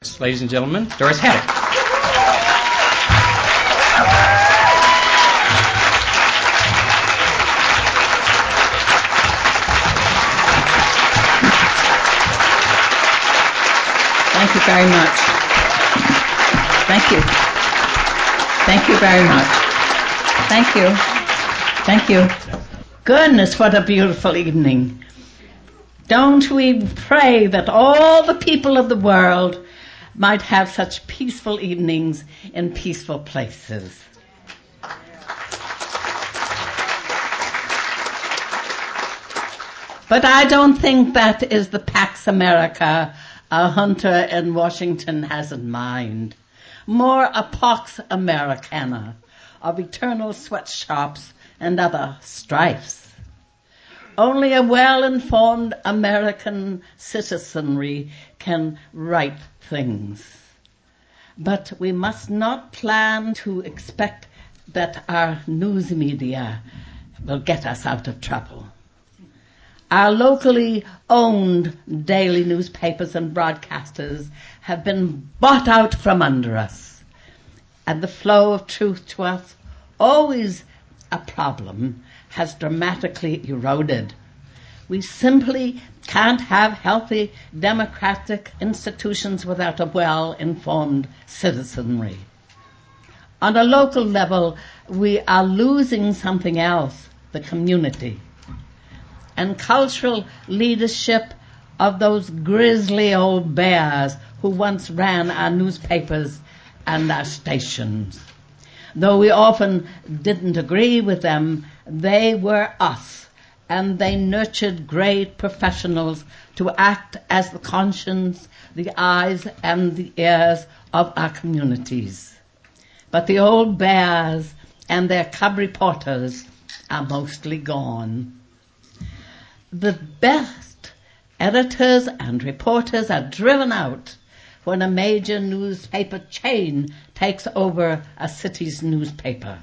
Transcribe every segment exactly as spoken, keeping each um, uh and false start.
Ladies and gentlemen, Doris Haddock. Thank you very much. Thank you. Thank you very much. Thank you. Thank you. Goodness, what a beautiful evening. Don't we pray that all the people of the world might have such peaceful evenings in peaceful places. But I don't think that is the Pax America a hunter in Washington has in mind. More a Pax Americana of eternal sweatshops and other strifes. Only a well-informed American citizenry can right things. But we must not plan to expect that our news media will get us out of trouble. Our locally owned daily newspapers and broadcasters have been bought out from under us, and the flow of truth to us, always a problem, has dramatically eroded. We simply can't have healthy democratic institutions without a well-informed citizenry. On a local level, we are losing something else, the community. And cultural leadership of those grisly old bears who once ran our newspapers and our stations. Though we often didn't agree with them, they were us, and they nurtured great professionals to act as the conscience, the eyes, and the ears of our communities. But the old bears and their cub reporters are mostly gone. The best editors and reporters are driven out when a major newspaper chain takes over a city's newspaper.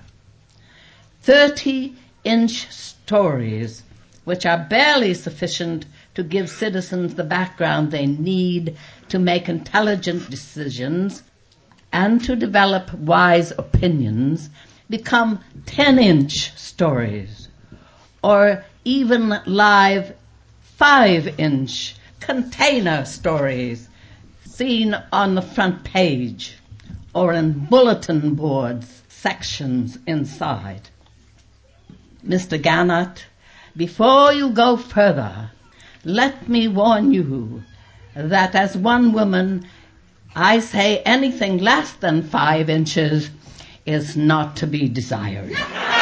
thirty-inch stories, which are barely sufficient to give citizens the background they need to make intelligent decisions and to develop wise opinions, become ten-inch stories, or even live five-inch container stories seen on the front page or in bulletin boards sections inside. Mister Gannett, before you go further, let me warn you that as one woman, I say anything less than five inches is not to be desired.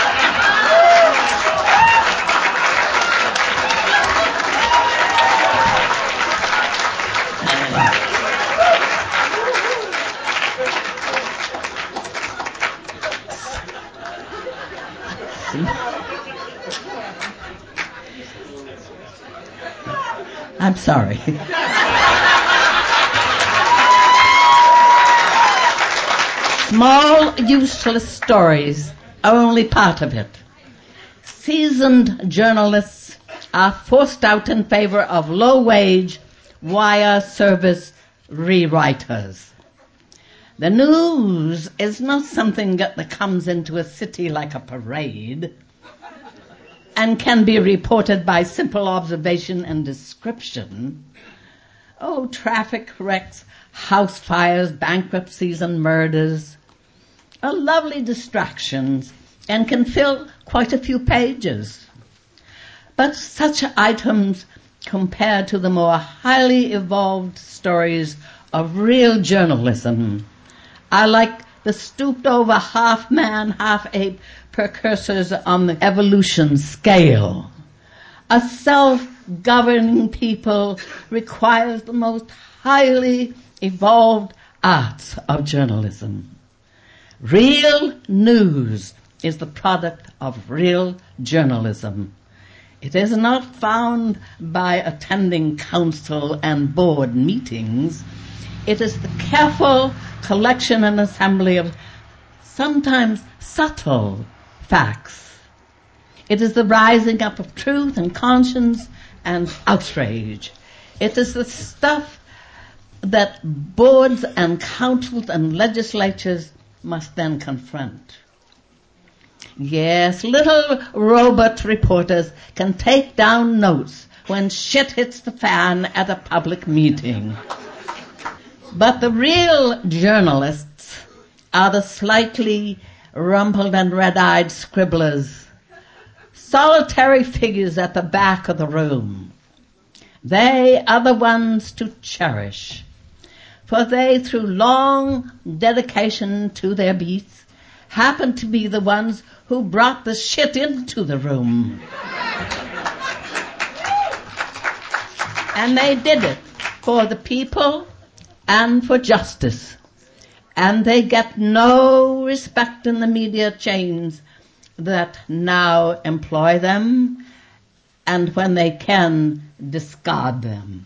I'm sorry. Small, useless stories are only part of it. Seasoned journalists are forced out in favor of low-wage, wire service rewriters. The news is not something that comes into a city like a parade and can be reported by simple observation and description. Oh, traffic wrecks, house fires, bankruptcies, and murders are lovely distractions and can fill quite a few pages. But such items, compared to the more highly evolved stories of real journalism, are like the stooped-over half-man, half-ape precursors on the evolution scale. A self-governing people requires the most highly evolved arts of journalism. Real news is the product of real journalism. It is not found by attending council and board meetings. It is the careful collection and assembly of sometimes subtle facts. It is the rising up of truth and conscience and outrage. It is the stuff that boards and councils and legislatures must then confront. Yes, little robot reporters can take down notes when shit hits the fan at a public meeting. But the real journalists are the slightly rumpled and red-eyed scribblers, solitary figures at the back of the room. They are the ones to cherish, for they, through long dedication to their beats, happen to be the ones who brought the shit into the room. And they did it for the people and for justice. And they get no respect in the media chains that now employ them, and when they can, discard them.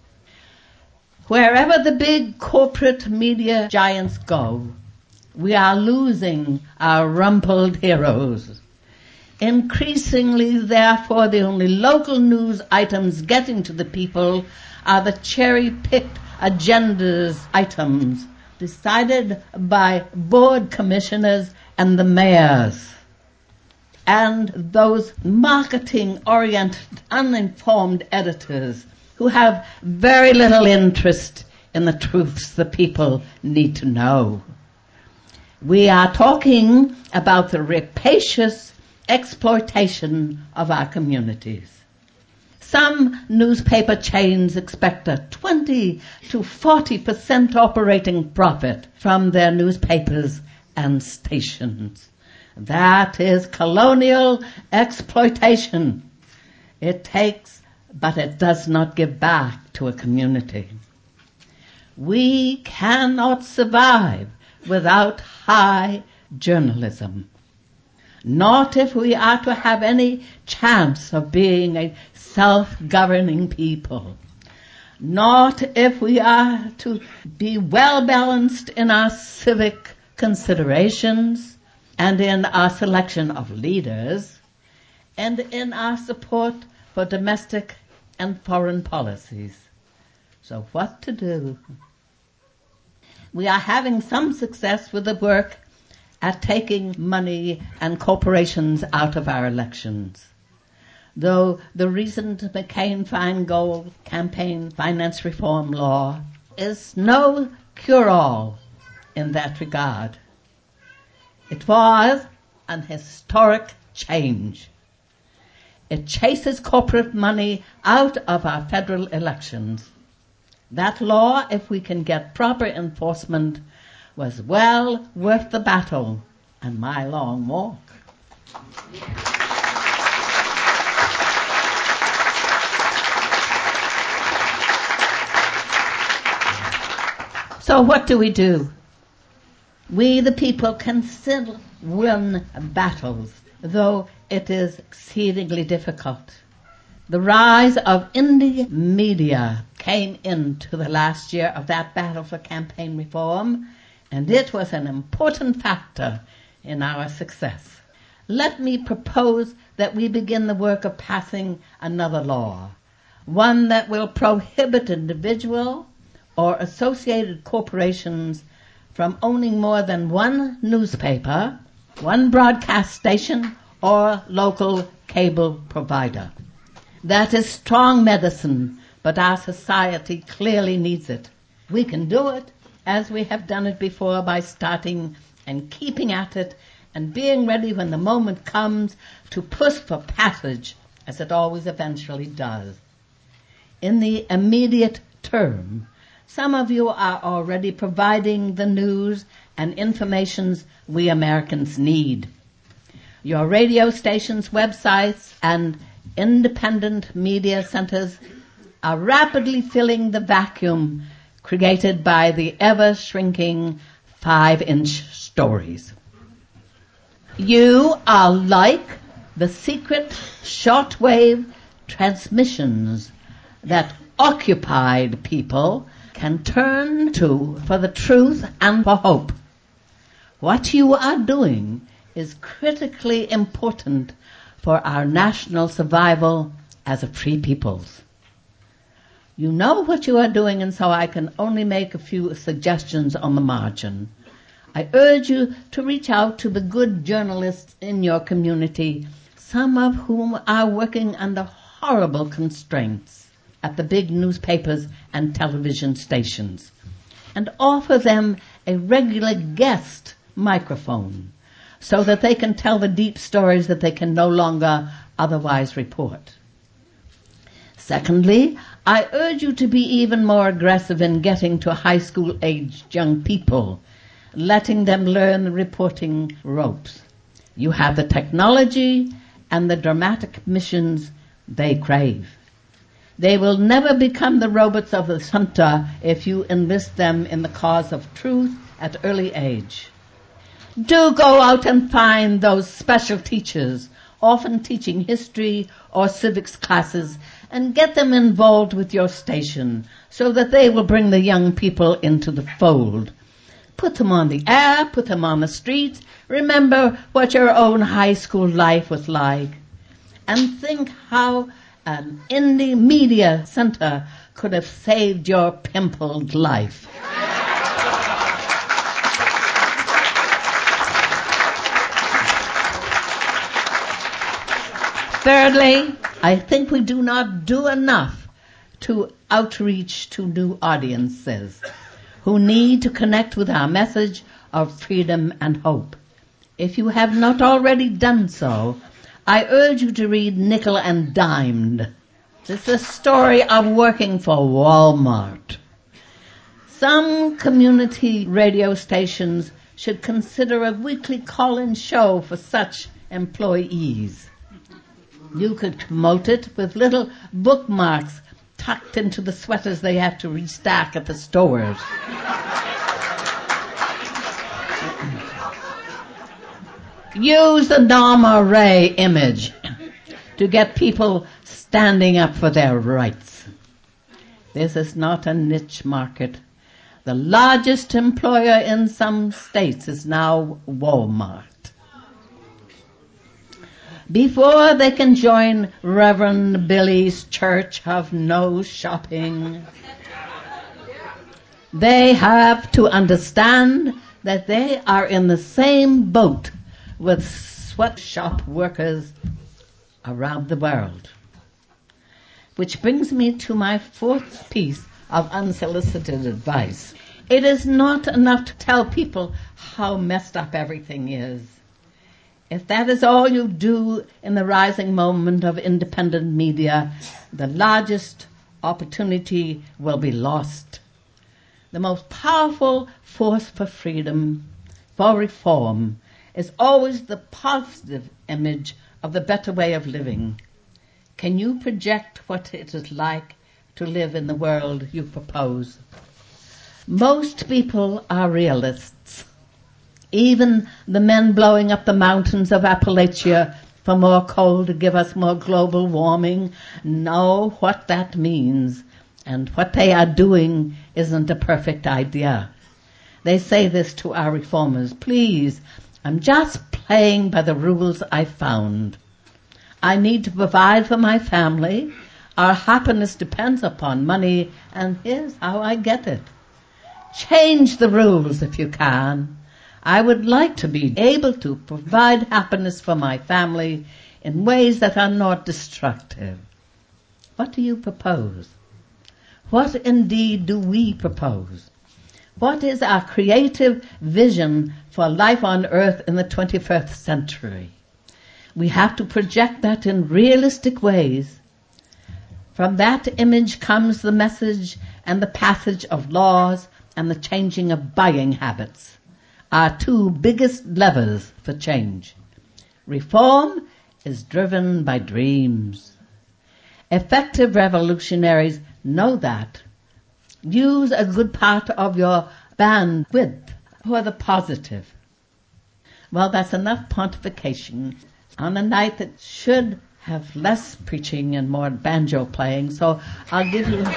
Wherever the big corporate media giants go, we are losing our rumpled heroes. Increasingly, therefore, the only local news items getting to the people are the cherry-picked agendas items decided by board commissioners and the mayors, and those marketing-oriented, uninformed editors who have very little interest in the truths the people need to know. We are talking about the rapacious exploitation of our communities. Some newspaper chains expect a twenty to forty percent operating profit from their newspapers and stations. That is colonial exploitation. It takes, but it does not give back to a community. We cannot survive without high journalism. Not if we are to have any chance of being a self-governing people. Not if we are to be well-balanced in our civic considerations and in our selection of leaders and in our support for domestic and foreign policies. So what to do? We are having some success with the work at taking money and corporations out of our elections. Though the recent McCain-Feingold campaign finance reform law is no cure-all in that regard. It was an historic change. It chases corporate money out of our federal elections. That law, if we can get proper enforcement, was well worth the battle and my long walk. So what do we do? We, the people, can still win battles, though it is exceedingly difficult. The rise of indie media came into the last year of that battle for campaign reform, and it was an important factor in our success. Let me propose that we begin the work of passing another law, one that will prohibit individual or associated corporations from owning more than one newspaper, one broadcast station, or local cable provider. That is strong medicine, but our society clearly needs it. We can do it, as we have done it before, by starting and keeping at it and being ready when the moment comes to push for passage, as it always eventually does. In the immediate term, some of you are already providing the news and informations we Americans need. Your radio stations, websites, and independent media centers are rapidly filling the vacuum created by the ever-shrinking five-inch stories. You are like the secret shortwave transmissions that occupied people can turn to for the truth and for hope. What you are doing is critically important for our national survival as a free peoples. You know what you are doing, and so I can only make a few suggestions on the margin. I urge you to reach out to the good journalists in your community, some of whom are working under horrible constraints at the big newspapers and television stations, and offer them a regular guest microphone so that they can tell the deep stories that they can no longer otherwise report. Secondly, I urge you to be even more aggressive in getting to high school-aged young people, letting them learn the reporting ropes. You have the technology and the dramatic missions they crave. They will never become the robots of the hunter if you enlist them in the cause of truth at early age. Do go out and find those special teachers, often teaching history or civics classes, and get them involved with your station so that they will bring the young people into the fold. Put them on the air, put them on the streets. Remember what your own high school life was like. And think how an indie media center could have saved your pimpled life. Thirdly, I think we do not do enough to outreach to new audiences who need to connect with our message of freedom and hope. If you have not already done so, I urge you to read Nickel and Dimed. It's a story of working for Walmart. Some community radio stations should consider a weekly call-in show for such employees. You could promote it with little bookmarks tucked into the sweaters they have to restack at the stores. Use the Norma Ray image to get people standing up for their rights. This is not a niche market. The largest employer in some states is now Walmart. Before they can join Reverend Billy's Church of No Shopping, they have to understand that they are in the same boat with sweatshop workers around the world. Which brings me to my fourth piece of unsolicited advice. It is not enough to tell people how messed up everything is. If that is all you do in the rising moment of independent media, the largest opportunity will be lost. The most powerful force for freedom, for reform, is always the positive image of the better way of living. Can you project what it is like to live in the world you propose? Most people are realists. Even the men blowing up the mountains of Appalachia for more coal to give us more global warming know what that means, and what they are doing isn't a perfect idea. They say this to our reformers: please, I'm just playing by the rules I found. I need to provide for my family. Our happiness depends upon money, and here's how I get it. Change the rules if you can. I would like to be able to provide happiness for my family in ways that are not destructive. What do you propose? What indeed do we propose? What is our creative vision for life on earth in the twenty-first century? We have to project that in realistic ways. From that image comes the message and the passage of laws and the changing of buying habits, our two biggest levers for change. Reform is driven by dreams. Effective revolutionaries know that. Use a good part of your bandwidth for the positive. Well, that's enough pontification on a night that should have less preaching and more banjo playing. So I'll give you,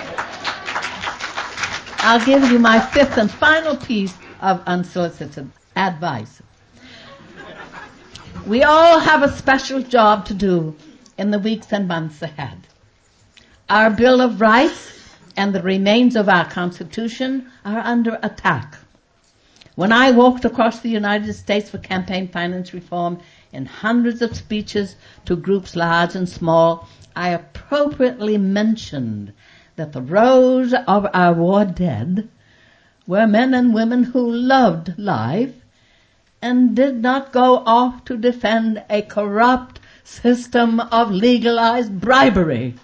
I'll give you my fifth and final piece of unsolicited advice. We all have a special job to do in the weeks and months ahead. Our Bill of Rights and the remains of our Constitution are under attack. When I walked across the United States for campaign finance reform in hundreds of speeches to groups large and small, I appropriately mentioned that the rows of our war dead were men and women who loved life and did not go off to defend a corrupt system of legalized bribery.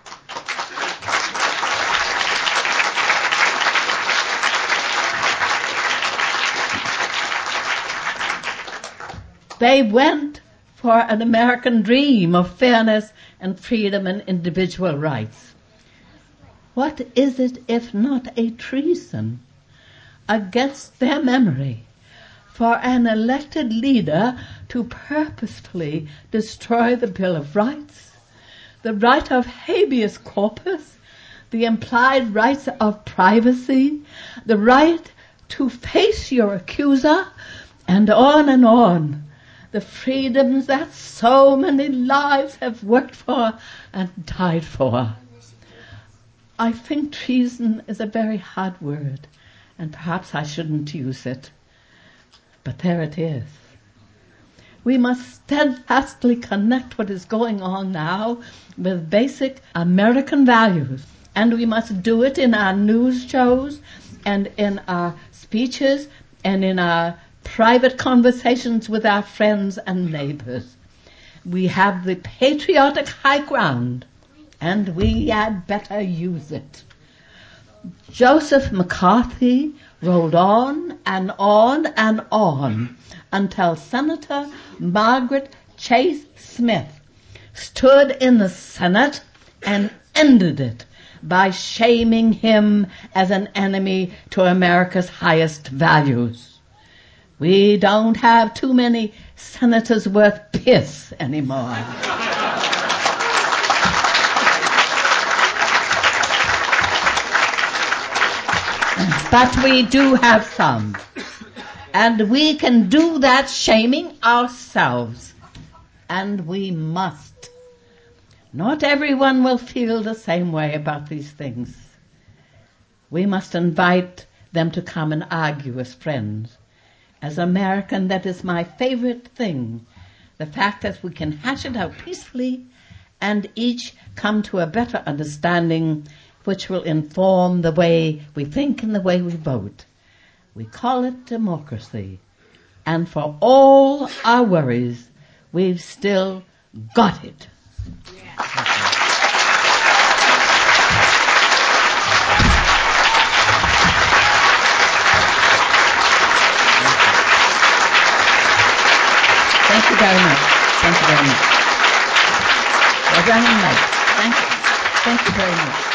They went for an American dream of fairness and freedom and individual rights. What is it if not a treason against their memory for an elected leader to purposefully destroy the Bill of Rights, the right of habeas corpus, the implied rights of privacy, the right to face your accuser, and on and on, the freedoms that so many lives have worked for and died for. I think treason is a very hard word, and perhaps I shouldn't use it. But there it is. We must steadfastly connect what is going on now with basic American values, and we must do it in our news shows and in our speeches and in our private conversations with our friends and neighbors. We have the patriotic high ground, and we had better use it. Joseph McCarthy rolled on and on and on until Senator Margaret Chase Smith stood in the Senate and ended it by shaming him as an enemy to America's highest values. We don't have too many senators worth piss anymore. But we do have some. And we can do that shaming ourselves. And we must. Not everyone will feel the same way about these things. We must invite them to come and argue as friends. As American, that is my favorite thing. The fact that we can hash it out peacefully and each come to a better understanding which will inform the way we think and the way we vote. We call it democracy. And for all our worries, we've still got it. Yeah. Thank you very much. Thank you very much. We're running late. Thank you. Thank you very much.